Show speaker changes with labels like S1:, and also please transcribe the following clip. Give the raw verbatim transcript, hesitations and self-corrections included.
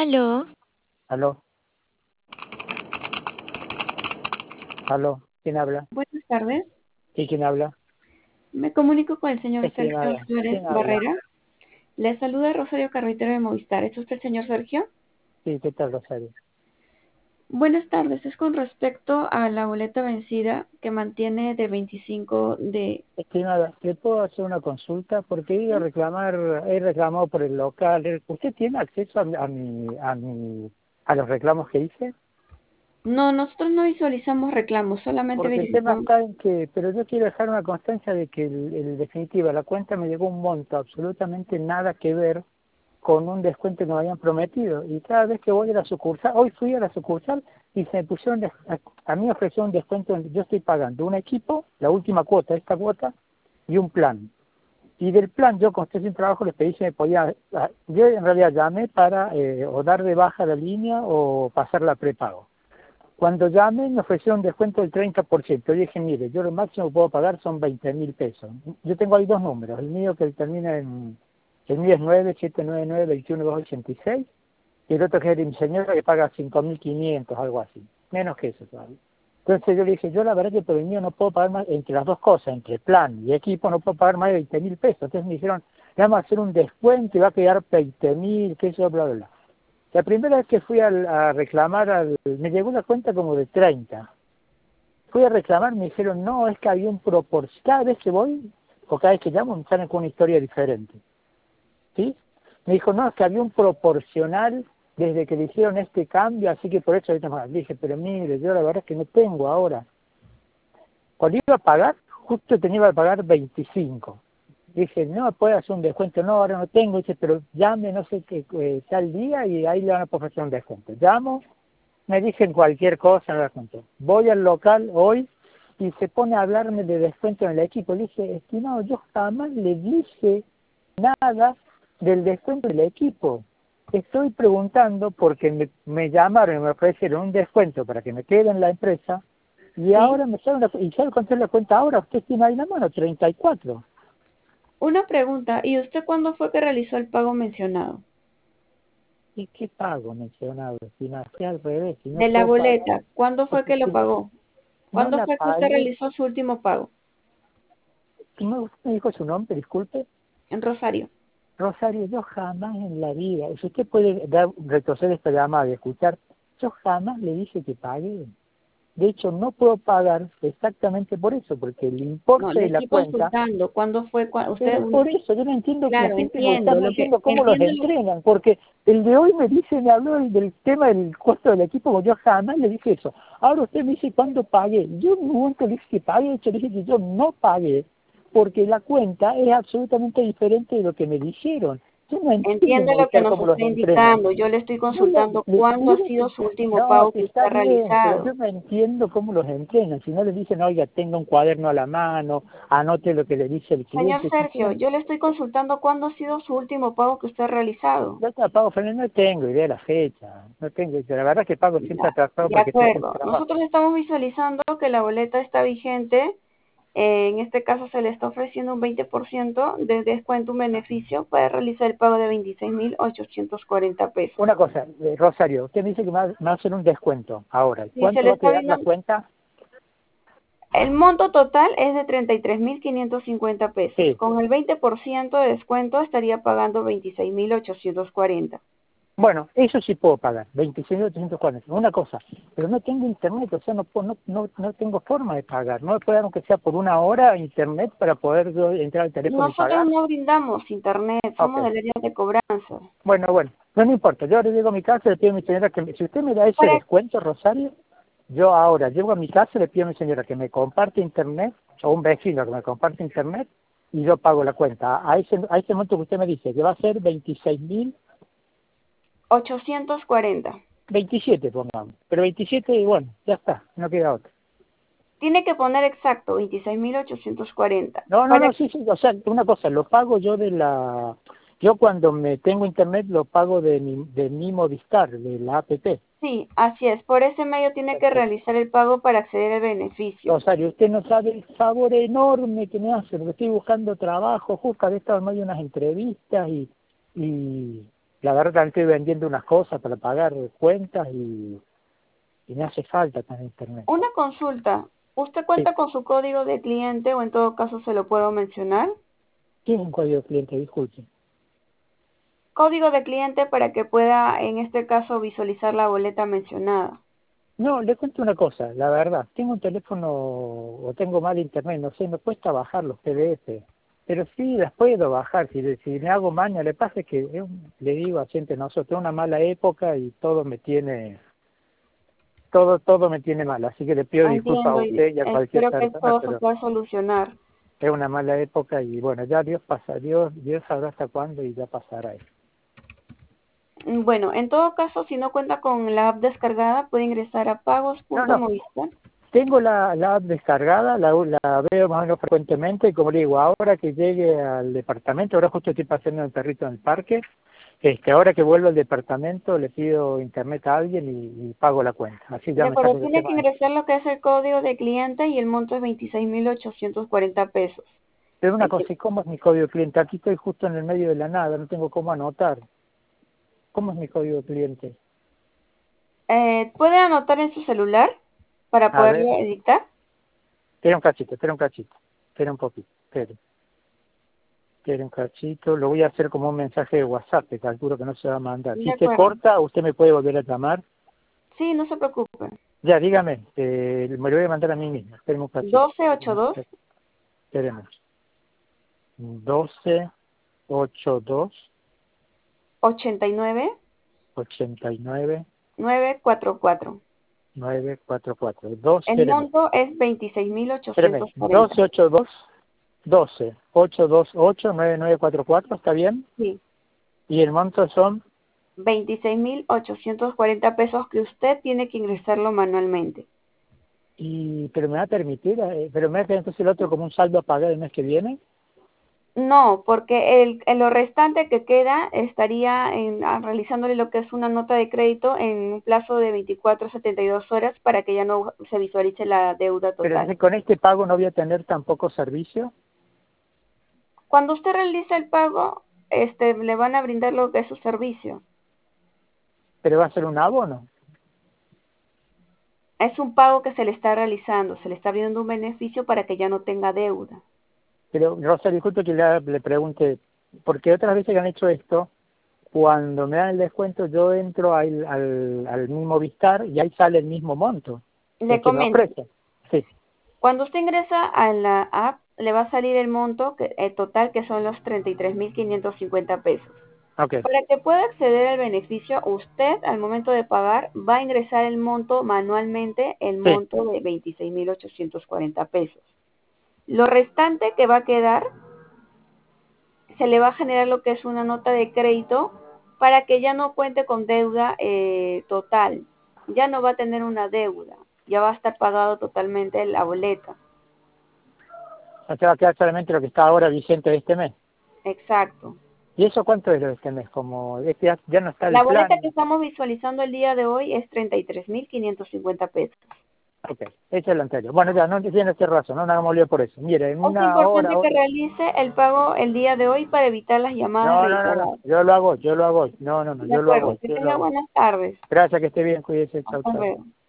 S1: Aló,
S2: Aló, aló, ¿quién habla?
S3: Buenas tardes.
S2: ¿Sí, quién habla?
S3: Me comunico con el señor Sergio
S2: Estimada,
S3: Suárez
S2: ¿quién habla?
S3: Barrera. Le saluda Rosario Carretero de Movistar. ¿Es usted el señor Sergio?
S2: Sí, ¿qué tal, Rosario?
S3: Buenas tardes. Es con respecto a la boleta vencida que mantiene de veinticinco de...
S2: Estimada, ¿le puedo hacer una consulta? Porque he ido a reclamar, he reclamado por el local. ¿Usted tiene acceso a, mi, a, mi, a, mi, a los reclamos que hice?
S3: No, nosotros no visualizamos reclamos, solamente
S2: Porque el tema
S3: verificamos.
S2: está en que, pero yo quiero dejar una constancia de que, el, el definitiva, la cuenta me llegó un monto absolutamente nada que ver con un descuento que me habían prometido. Y cada vez que voy a la sucursal, hoy fui a la sucursal y se me pusieron, des- a, a mí me ofrecieron un descuento, yo estoy pagando un equipo, la última cuota, esta cuota, y un plan. Y del plan, yo con estoy sin trabajo, les pedí si me podía, a- yo en realidad llamé para eh, o dar de baja la línea o pasar la prepago. Cuando llamé me ofrecieron un descuento del treinta por ciento. Yo dije, mire, yo lo máximo que puedo pagar son veinte mil pesos. Yo tengo ahí dos números, el mío que termina en, el mío es nueve siete nueve nueve dos uno dos ochenta y seis y el otro que es de mi señora que paga cinco mil quinientos, algo así, menos que eso todavía. Entonces yo le dije, yo la verdad que por el mío no puedo pagar más, entre las dos cosas, entre plan y equipo, no puedo pagar más de veinte mil pesos. Entonces me dijeron, le vamos a hacer un descuento y va a quedar veinte mil, qué sé yo, bla, bla, bla. La primera vez que fui al- a reclamar, al, me llegó una cuenta como de treinta. Fui a reclamar, me dijeron, no, es que había un proporcional. Cada vez que voy, o cada vez que llamo, me salen con una historia diferente. ¿Sí? Me dijo, no, es que había un proporcional desde que le hicieron este cambio, así que por eso ahorita más. Le dije, pero mire, yo la verdad es que no tengo ahora. Cuando iba a pagar, justo tenía que pagar veinticinco. Dije, no, puede hacer un descuento. No, ahora no tengo. Dice, pero llame, no sé qué, eh, tal día y ahí le van a poder hacer un descuento. Llamo, me dicen cualquier cosa, no descuento. Voy al local hoy y se pone a hablarme de descuento en el equipo. Le dije, estimado, yo jamás le dije nada del descuento del equipo. Estoy preguntando porque me, me llamaron y me ofrecieron un descuento para que me quede en la empresa y
S3: ¿Sí?
S2: ahora me sale una, y ya encontré la cuenta ahora, usted tiene ahí la mano, treinta y cuatro.
S3: Una pregunta. ¿Y usted cuándo fue que realizó el pago mencionado?
S2: ¿Y qué pago mencionado? Si no hacía al revés, si no
S3: De la
S2: puedo pagar,
S3: boleta. ¿Cuándo fue
S2: porque
S3: que lo
S2: si
S3: pagó?
S2: no
S3: ¿Cuándo
S2: la
S3: fue que usted
S2: pagué,
S3: realizó su último pago?
S2: ¿no usted me dijo su nombre? Disculpe.
S3: En Rosario.
S2: Rosario, yo jamás en la vida, si usted puede dar, retroceder esta llamada y escuchar, yo jamás le dije que pague. De hecho, no puedo pagar exactamente por eso, porque el
S3: No,
S2: importe
S3: le
S2: de la
S3: estoy
S2: cuenta.
S3: consultando. ¿Cuándo fue? cua- Usted,
S2: Pero por eso, yo no entiendo que la
S3: claro,
S2: gente
S3: entiendo.
S2: votando, no
S3: Lo que,
S2: entiendo cómo los
S3: entiendo lo
S2: entrenan, porque el de hoy me dice, me habló del, del tema del costo del equipo, porque yo jamás le dije eso. Ahora usted me dice cuándo pagué. Yo en un momento le dije que pague, de hecho le dije que yo no pagué, porque la cuenta es absolutamente diferente de lo que me dijeron. Yo no entiendo,
S3: Entiende lo que
S2: Movistar,
S3: nos
S2: cómo los
S3: está
S2: entrenan.
S3: indicando. Yo le estoy
S2: Yo le,
S3: consultando
S2: le
S3: cuándo ha
S2: juro
S3: sido
S2: que,
S3: su último
S2: no,
S3: pago
S2: que
S3: que usted
S2: está
S3: ha
S2: bien, pero yo
S3: realizado.
S2: no entiendo cómo los entrenan. Si no les dicen, oiga, tenga un cuaderno a la mano, anote lo que le dice el
S3: Señor
S2: cliente. Si
S3: Sergio,
S2: quieren,
S3: yo le estoy consultando cuándo ha sido su último pago que usted ha realizado.
S2: yo te pago, pero no tengo idea de la fecha. No tengo, la verdad es que pago siempre
S3: Ya,
S2: atrasado
S3: de
S2: porque estoy sin
S3: acuerdo.
S2: trabajo.
S3: Nosotros estamos visualizando que la boleta está vigente. Eh, en este caso se le está ofreciendo un veinte por ciento de descuento, un beneficio para realizar el pago de veintiséis mil ochocientos cuarenta pesos.
S2: Una cosa, eh, Rosario, usted me dice que me va, me va a hacer un descuento ahora.
S3: Si se
S2: ¿Cuánto
S3: le
S2: va a
S3: está
S2: quedar la
S3: viendo,
S2: cuenta?
S3: el monto total es de treinta y tres mil quinientos cincuenta pesos.
S2: Sí.
S3: Con el veinte por ciento de descuento estaría pagando veintiséis mil ochocientos cuarenta.
S2: Bueno, eso sí puedo pagar, veintiséis mil ochocientos cuarenta. Una cosa, pero no tengo internet, o sea, no, puedo- no, no, no tengo forma de pagar. No me puede dar aunque sea por una hora internet para poder yo entrar al teléfono y
S3: Nosotros
S2: pagar.
S3: no brindamos internet,
S2: Ok.
S3: somos del área de cobranza.
S2: Bueno, bueno, no me importa. Yo ahora llego a mi casa y le pido a mi señora que me- si usted me da ese
S3: Para,
S2: descuento, Rosario, yo ahora llego a mi casa y le pido a mi señora que me comparte internet, o un vecino que me comparte internet, y yo pago la cuenta. A ese, a ese monto que usted me dice, que va a ser veintiséis mil,
S3: ochocientos cuarenta.
S2: veintisiete pongamos. Pero veintisiete, bueno, ya está, no queda otro.
S3: Tiene que poner exacto, veintiséis mil ochocientos cuarenta.
S2: No, no,
S3: Para,
S2: no, sí, sí, o sea, una cosa, lo pago yo de la... Yo cuando me tengo internet lo pago de mi, de mi Movistar, de la app.
S3: sí, así es. Por ese medio tiene que
S2: Perfecto.
S3: realizar el pago para acceder al beneficio.
S2: Rosario, usted no sabe el favor enorme que me hace, porque estoy buscando trabajo, justo había estado en medio de unas entrevistas y, y, La verdad también estoy vendiendo unas cosas para pagar cuentas y, y me hace falta tener internet.
S3: Una consulta. ¿Usted
S2: Sí.
S3: cuenta con su código de cliente o en todo caso se lo puedo mencionar?
S2: ¿Qué es un código de cliente? Disculpe.
S3: Código de cliente para que pueda, en este caso, visualizar la boleta mencionada.
S2: No, le cuento una cosa, la verdad, tengo un teléfono o tengo mal internet, no sé, me cuesta bajar los P D F, pero sí las puedo bajar, si, si me hago maña, le pasa que es un- le digo a gente, nosotros, una mala época y todo me tiene, todo, todo me tiene mal, así que le pido disculpas a
S3: Entiendo y
S2: usted y a cualquier
S3: espero que
S2: persona,
S3: todo se
S2: pero
S3: pueda solucionar.
S2: es una mala época y bueno, ya Dios pasa, Dios, Dios sabrá hasta cuándo y ya pasará eso.
S3: Mm, Bueno, en todo caso, si no cuenta con la app descargada, puede ingresar a
S2: No, no,
S3: pagos.movistar.
S2: tengo la, la app descargada, la, la veo más o menos frecuentemente, y como le digo, ahora que llegue al departamento, ahora justo estoy paseando el perrito en el parque, este, ahora que vuelvo al departamento le pido internet a alguien y, y pago la cuenta, así ya
S3: De
S2: me
S3: acuerdo,
S2: saco ese
S3: tiene que
S2: tema. de-
S3: ingresar lo que es el código de cliente y el monto es veintiséis mil ochocientos cuarenta pesos.
S2: Pero una
S3: El que-
S2: cosa, ¿y cómo es mi código de cliente? Aquí estoy justo en el medio de la nada, no tengo cómo anotar. ¿Cómo es mi código de cliente?
S3: eh, ¿Puede anotar en su celular para
S2: A ver,
S3: poderlo dictar?
S2: espera un cachito, espera un cachito, espera un poquito, espera. Espera un cachito, lo voy a hacer como un mensaje de WhatsApp, que calculo que no se va a mandar. Si
S3: De
S2: se
S3: acuerdo.
S2: corta, usted me puede volver a llamar.
S3: Sí, no se preocupe.
S2: Ya, dígame, eh, me lo voy a mandar a mí mismo. Espérame un cachito.
S3: doce ochenta y dos,
S2: Espérame. doce, ochenta y dos,
S3: ochenta y nueve,
S2: ochenta y nueve,
S3: novecientos cuarenta y cuatro.
S2: novecientos cuarenta y cuatro. dos,
S3: El
S2: espérame.
S3: monto es veintiséis mil
S2: Espérame.
S3: ochocientos cuarenta.
S2: doce, ochenta y dos, doce, ochocientos veintiocho, noventa y nueve cuarenta y cuatro, ¿está bien?
S3: Sí,
S2: Y el monto son,
S3: veintiséis mil ochocientos cuarenta pesos que usted tiene que ingresarlo manualmente.
S2: y pero me va a permitir, eh, pero me va a quedar entonces el otro como un saldo a pagar el mes que viene.
S3: No, porque el, el- lo restante que queda estaría en, ah, realizándole lo que es una nota de crédito en un plazo de veinticuatro a setenta y dos horas para que ya no se visualice la deuda
S2: Pero
S3: total.
S2: entonces con este pago no voy a tener tampoco servicio,
S3: Cuando usted realiza el pago, este, le van a brindar lo que es su servicio.
S2: pero va a ser un abono.
S3: Es un pago que se le está realizando, se le está brindando un beneficio para que ya no tenga deuda.
S2: Pero, Rosa, disculpe que le, le pregunte, porque otras veces que han hecho esto, cuando me dan el descuento yo entro al, al, al mismo Vistar y ahí sale el mismo monto,
S3: Le
S2: el que me
S3: comento,
S2: ofrece. Sí,
S3: cuando usted ingresa a la app, le va a salir el monto que, el total que son los treinta y tres mil quinientos cincuenta pesos.
S2: ok.
S3: Para que pueda acceder al beneficio, usted al momento de pagar va a ingresar el monto manualmente, el
S2: Sí,
S3: monto de veintiséis mil ochocientos cuarenta pesos. Lo restante que va a quedar, se le va a generar lo que es una nota de crédito para que ya no cuente con deuda eh, total. Ya no va a tener una deuda, ya va a estar pagado totalmente la boleta.
S2: o sea, va a quedar solamente lo que está ahora vigente de este mes.
S3: Exacto.
S2: ¿Y eso cuánto es lo de este mes? Como este ya, ya no está el
S3: La boleta que
S2: plan.
S3: estamos visualizando el día de hoy es treinta y tres mil quinientos cincuenta pesos.
S2: Ok, eso es lo anterior. Bueno, ya, no tiene este razón, no nos hagamos lío por eso. Mire, en
S3: Es
S2: una hora.
S3: importante que realice el pago el día de hoy para evitar las llamadas
S2: No, no, no, no,
S3: reiteradas.
S2: yo lo hago, yo lo hago. No, no, no,
S3: De
S2: yo lo
S3: acuerdo,
S2: hago,
S3: que
S2: yo lo
S3: tenga
S2: hago.
S3: buenas tardes.
S2: Gracias, que esté bien, cuídese, chau,
S3: Hasta
S2: chau.
S3: luego.